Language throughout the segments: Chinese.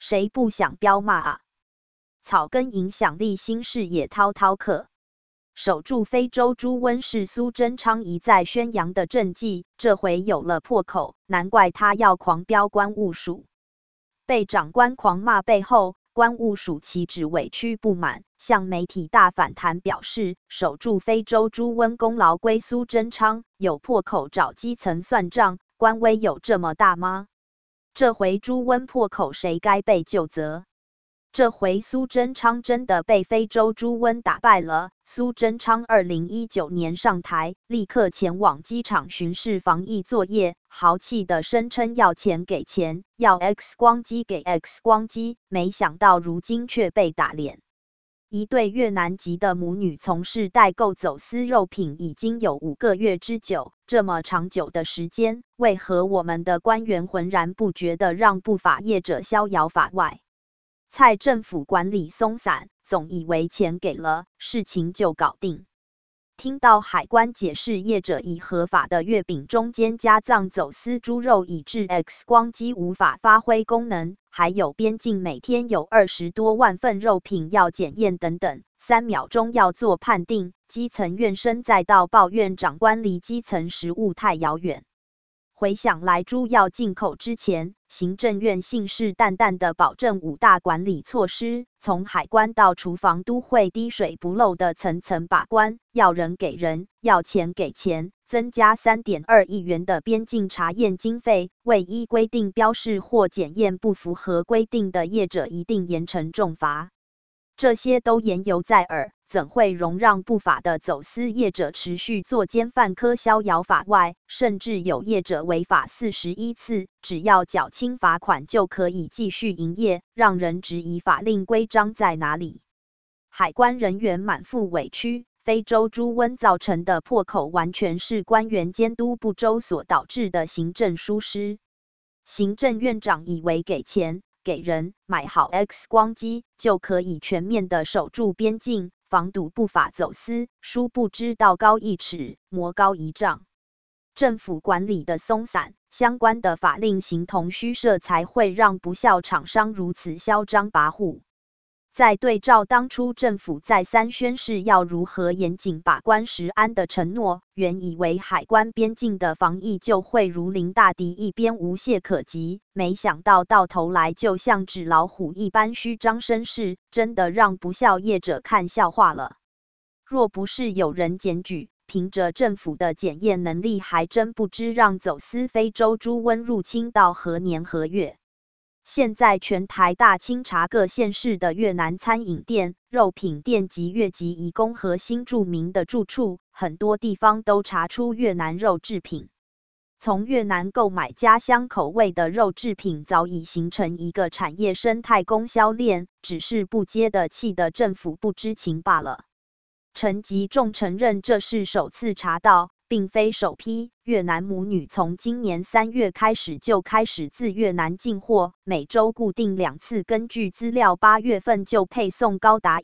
谁不想彪骂啊？草根影响力新事也滔滔客。守住非洲猪瘟是苏贞昌一再宣扬的政绩，这回有了破口，难怪他要狂飙关务署。被长官狂骂背后，关务署岂止委屈不满，向媒体大反弹，表示守住非洲猪瘟功劳归苏贞昌，有破口找基层算账，官威有这么大吗？这回猪瘟破口，谁该被究责？这回苏贞昌真的被非洲猪瘟打败了。苏贞昌2019年上台，立刻前往机场巡视防疫作业，豪气的声称要钱给钱，要 X 光机给 X 光机，没想到如今却被打脸。一对越南籍的母女从事代购走私肉品已经有5个月之久，这么长久的时间，为何我们的官员浑然不觉地让不法业者逍遥法外？蔡政府管理松散，总以为钱给了，事情就搞定。听到海关解释，业者以合法的月饼中间加藏走私猪肉，以致 X 光机无法发挥功能，还有边境每天有20多万份肉品要检验等等，3秒钟要做判定，基层怨声载道，抱怨长官离基层食物太遥远。回想来，猪要进口之前，行政院信誓旦旦地保证5大管理措施，从海关到厨房都会滴水不漏的层层把关，要人给人，要钱给钱，增加3.2亿元的边境查验经费，未依规定标示或检验不符合规定的业者一定严惩重罚。这些都言犹在耳，怎会容让不法的走私业者持续作奸犯科，逍遥法外？甚至有业者违法41次，只要缴清罚款就可以继续营业，让人质疑法令规章在哪里。海关人员满腹委屈，非洲猪瘟造成的破口完全是官员监督不周所导致的行政疏失。行政院长以为给钱给人，买好 X 光机就可以全面的守住边境，防堵不法走私，殊不知道高1尺，魔高1丈。政府管理的松散，相关的法令形同虚设，才会让不肖厂商如此嚣张跋扈。再对照当初政府再三宣示要如何严谨把关食安的承诺，原以为海关边境的防疫就会如临大敌，一边无懈可击，没想到到头来就像纸老虎一般虚张声势，真的让不肖业者看笑话了。若不是有人检举，凭着政府的检验能力，还真不知让走私非洲猪瘟入侵到何年何月。现在全台大清查各县市的越南餐饮店、肉品店及越籍移工和新住民的住处，很多地方都查出越南肉制品。从越南购买家乡口味的肉制品，早已形成一个产业生态供销链，只是不接地气的政府不知情罢了。陈吉仲承认这是首次查到，并非首批。越南母女从今年3月开始就开始自越南进货，每周固定2次。根据资料，8月份就配送高达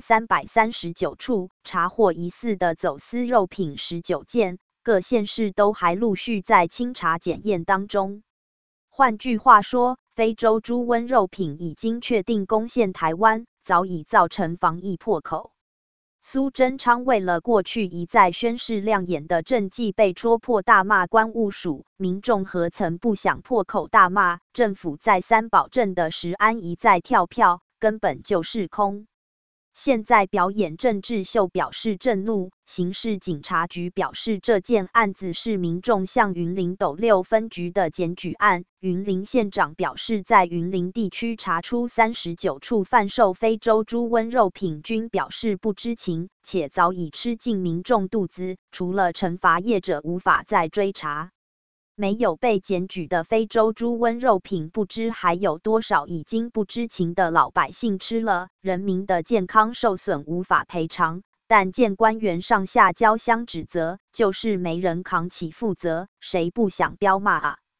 1339处，查获疑似的走私肉品19件，各县市都还陆续在清查检验当中。换句话说，非洲猪瘟肉品已经确定攻陷台湾，早已造成防疫破口。苏贞昌为了过去一再宣示亮眼的政绩被戳破，大骂关务署，民众何曾不想破口大骂？政府再三保证的食安一再跳票，根本就是空。现在表演政治秀，表示震怒。刑事警察局表示，这件案子是民众向云林斗六分局的检举案。云林县长表示，在云林地区查出39处贩售非洲猪瘟肉品，均表示不知情，且早已吃进民众肚子，除了惩罚业者，无法再追查。没有被检举的非洲猪瘟肉品，不知还有多少已经不知情的老百姓吃了，人民的健康受损无法赔偿。但见官员上下交相指责，就是没人扛起负责，谁不想彪骂啊？